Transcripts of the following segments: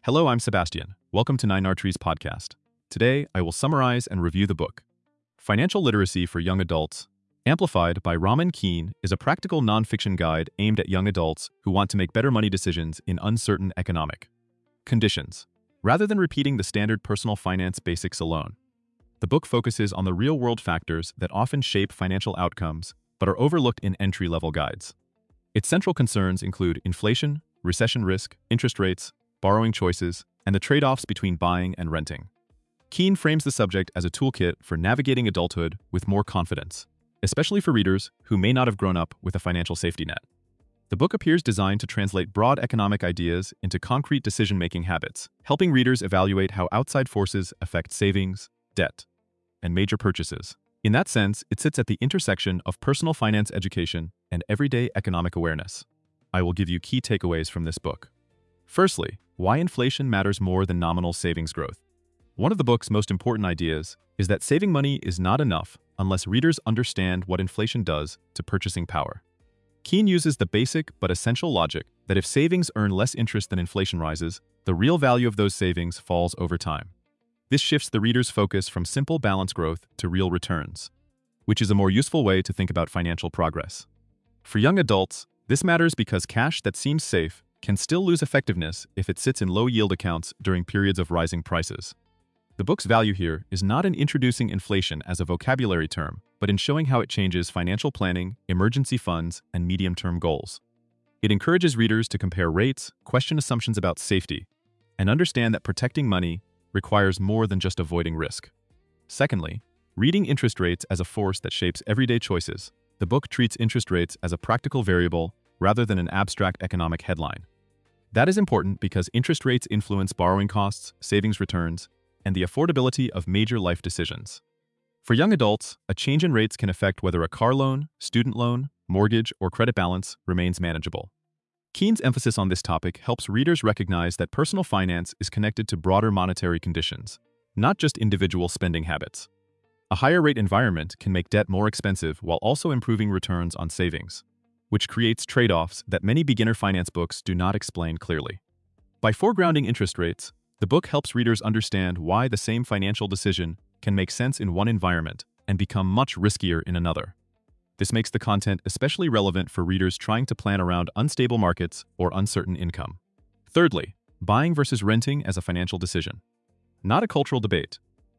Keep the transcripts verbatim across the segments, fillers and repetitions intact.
Hello, I'm Sebastian. Welcome to Nine R Trees podcast. Today, I will summarize and review the book. Financial Literacy for Young Adults, Amplified by Raman Keene, is a practical nonfiction guide aimed at young adults who want to make better money decisions in uncertain economic conditions. Rather than repeating the standard personal finance basics alone, the book focuses on the real-world factors that often shape financial outcomes but are overlooked in entry-level guides. Its central concerns include inflation, recession risk, interest rates, borrowing choices, and the trade-offs between buying and renting. Keene frames the subject as a toolkit for navigating adulthood with more confidence, especially for readers who may not have grown up with a financial safety net. The book appears designed to translate broad economic ideas into concrete decision-making habits, helping readers evaluate how outside forces affect savings, debt, and major purchases. In that sense, it sits at the intersection of personal finance education and everyday economic awareness. I will give you key takeaways from this book. Firstly, why inflation matters more than nominal savings growth. One of the book's most important ideas is that saving money is not enough unless readers understand what inflation does to purchasing power. Keene uses the basic but essential logic that if savings earn less interest than inflation rises, the real value of those savings falls over time. This shifts the reader's focus from simple balance growth to real returns, which is a more useful way to think about financial progress. For young adults, this matters because cash that seems safe can still lose effectiveness if it sits in low-yield accounts during periods of rising prices. The book's value here is not in introducing inflation as a vocabulary term, but in showing how it changes financial planning, emergency funds, and medium-term goals. It encourages readers to compare rates, question assumptions about safety, and understand that protecting money requires more than just avoiding risk. Secondly, reading interest rates as a force that shapes everyday choices. The book treats interest rates as a practical variable rather than an abstract economic headline. That is important because interest rates influence borrowing costs, savings returns, and the affordability of major life decisions. For young adults, a change in rates can affect whether a car loan, student loan, mortgage, or credit balance remains manageable. Keene's emphasis on this topic helps readers recognize that personal finance is connected to broader monetary conditions, not just individual spending habits. A higher rate environment can make debt more expensive while also improving returns on savings, which creates trade-offs that many beginner finance books do not explain clearly. By foregrounding interest rates, the book helps readers understand why the same financial decision can make sense in one environment and become much riskier in another. This makes the content especially relevant for readers trying to plan around unstable markets or uncertain income. Thirdly, buying versus renting as a financial decision. Not a cultural debate.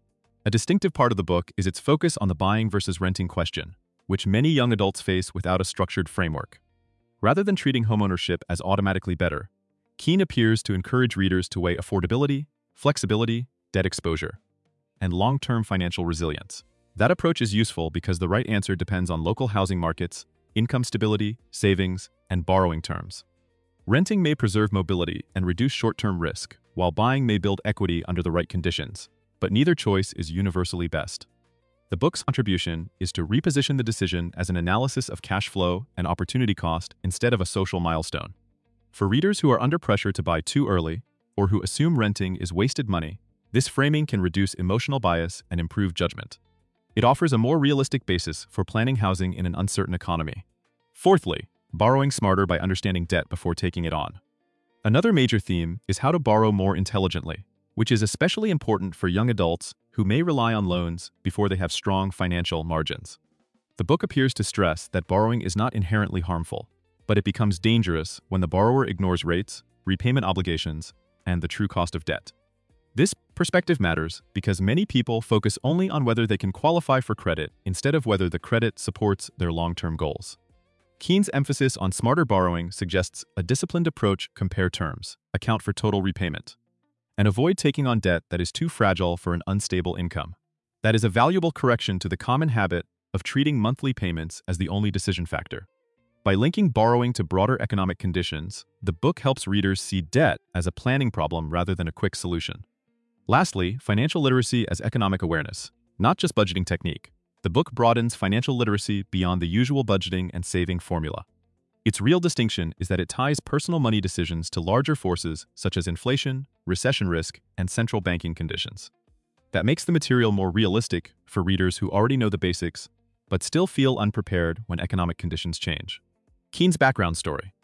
A distinctive part of the book is its focus on the buying versus renting question, which many young adults face without a structured framework. Rather than treating homeownership as automatically better, Keene appears to encourage readers to weigh affordability, flexibility, debt exposure, and long-term financial resilience. That approach is useful because the right answer depends on local housing markets, income stability, savings, and borrowing terms. Renting may preserve mobility and reduce short-term risk, while buying may build equity under the right conditions, but neither choice is universally best. The book's contribution is to reposition the decision as an analysis of cash flow and opportunity cost instead of a social milestone. For readers who are under pressure to buy too early, or who assume renting is wasted money, this framing can reduce emotional bias and improve judgment. It offers a more realistic basis for planning housing in an uncertain economy. Fourthly, borrowing smarter by understanding debt before taking it on. Another major theme is how to borrow more intelligently, which is especially important for young adults who may rely on loans before they have strong financial margins. The book appears to stress that borrowing is not inherently harmful, but it becomes dangerous when the borrower ignores rates, repayment obligations, and the true cost of debt. This perspective matters because many people focus only on whether they can qualify for credit instead of whether the credit supports their long-term goals. Keene's emphasis on smarter borrowing suggests a disciplined approach: compare terms, account for total repayment, and avoid taking on debt that is too fragile for an unstable income. That is a valuable correction to the common habit of treating monthly payments as the only decision factor. By linking borrowing to broader economic conditions, the book helps readers see debt as a planning problem rather than a quick solution. Lastly, financial literacy as economic awareness, not just budgeting technique. The book broadens financial literacy beyond the usual budgeting and saving formula. Its real distinction is that it ties personal money decisions to larger forces such as inflation, recession risk, and central banking conditions. That makes the material more realistic for readers who already know the basics, but still feel unprepared when economic conditions change. Keene's background story.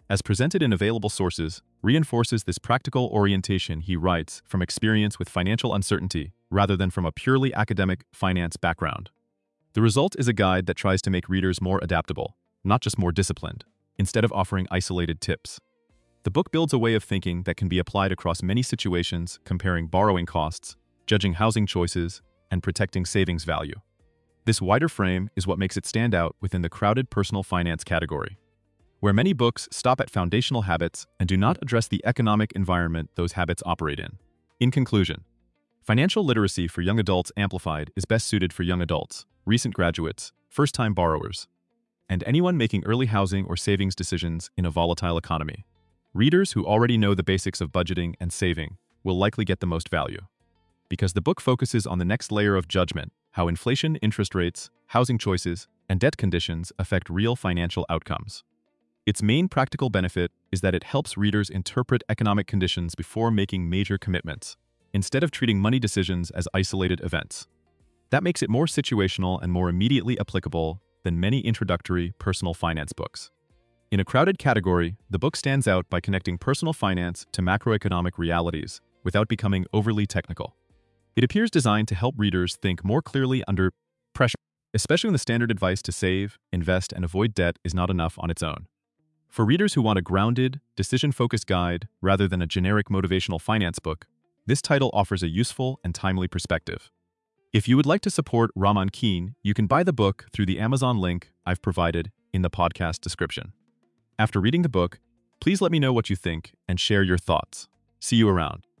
as presented in available sources, reinforces this practical orientation. He writes from experience with financial uncertainty rather than from a purely academic finance background. The result is a guide that tries to make readers more adaptable, not just more disciplined, instead of offering isolated tips. The book builds a way of thinking that can be applied across many situations, comparing borrowing costs, judging housing choices, and protecting savings value. This wider frame is what makes it stand out within the crowded personal finance category, where many books stop at foundational habits and do not address the economic environment those habits operate in. In conclusion, Financial Literacy for Young Adults Amplified is best suited for young adults, recent graduates, first-time borrowers, and anyone making early housing or savings decisions in a volatile economy. Readers who already know the basics of budgeting and saving will likely get the most value, because the book focuses on the next layer of judgment: how inflation, interest rates, housing choices, and debt conditions affect real financial outcomes. Its main practical benefit is that it helps readers interpret economic conditions before making major commitments, instead of treating money decisions as isolated events. That makes it more situational and more immediately applicable than many introductory personal finance books. In a crowded category, the book stands out by connecting personal finance to macroeconomic realities without becoming overly technical. It appears designed to help readers think more clearly under pressure, especially when the standard advice to save, invest, and avoid debt is not enough on its own. For readers who want a grounded, decision-focused guide rather than a generic motivational finance book, this title offers a useful and timely perspective. If you would like to support Raman Keen, you can buy the book through the Amazon link I've provided in the podcast description. After reading the book, please let me know what you think and share your thoughts. See you around.